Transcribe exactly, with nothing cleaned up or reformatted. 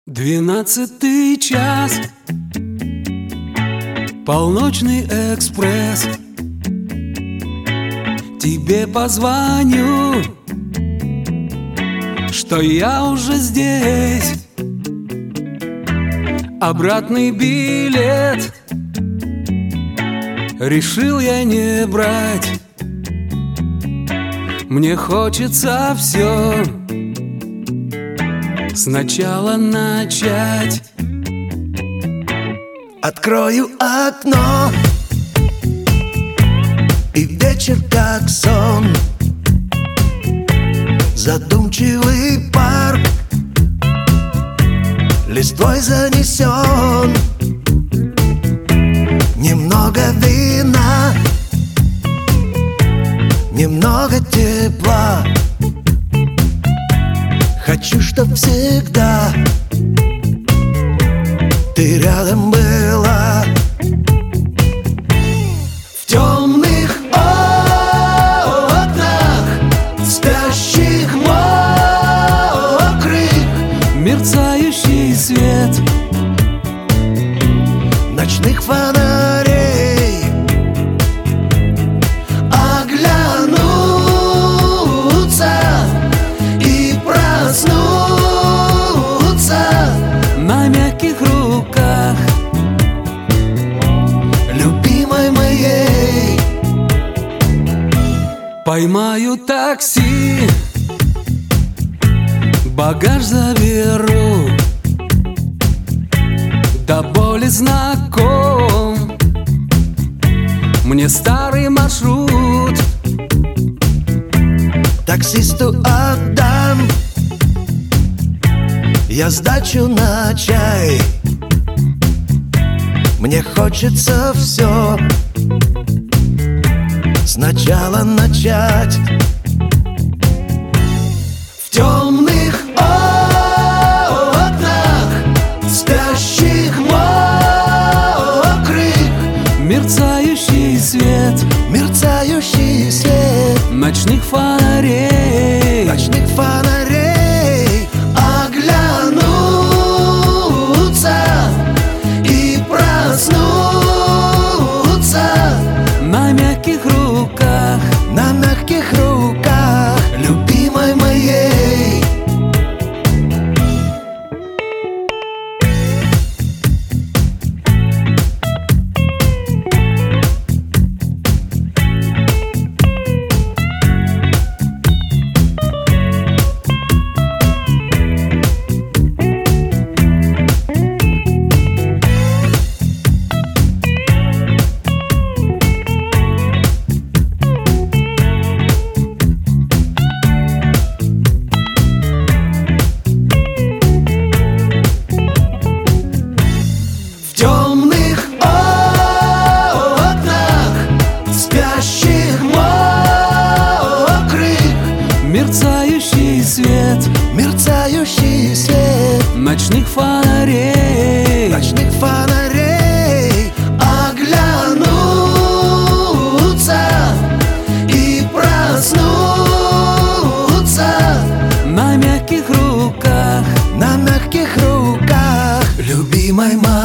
Двенадцатый час, полночный экспресс. Тебе позвоню, что я уже здесь. Обратный билет решил я не брать. Мне хочется все сначала начать. Открою окно, и вечер как сон. Задумчивый парк листвой занесен. Немного вина, немного тепла. Хочу, чтоб всегда ты рядом была. В темных окнах спящих мокрых Мерцающий свет ночных фонарей. Оглянуться и проснуться на мягких руках любимой моей. Поймаю такси, багаж заберу, до боли знаком мне старый маршрут. Таксисту отдам я сдачу на чай. Мне хочется все сначала начать. В темных окнах спящих мокрых Мерцающий свет мерцающий свет ночных фонарей. ночных фонарей. Оглянуться и проснуться На мягких руках на мягких руках любимой моей. В темных окнах спящих мокрых мерцающий свет мерцающий свет ночных фонарей. ночных фонарей. Оглянуться и проснуться На мягких руках на мягких руках любимой моей.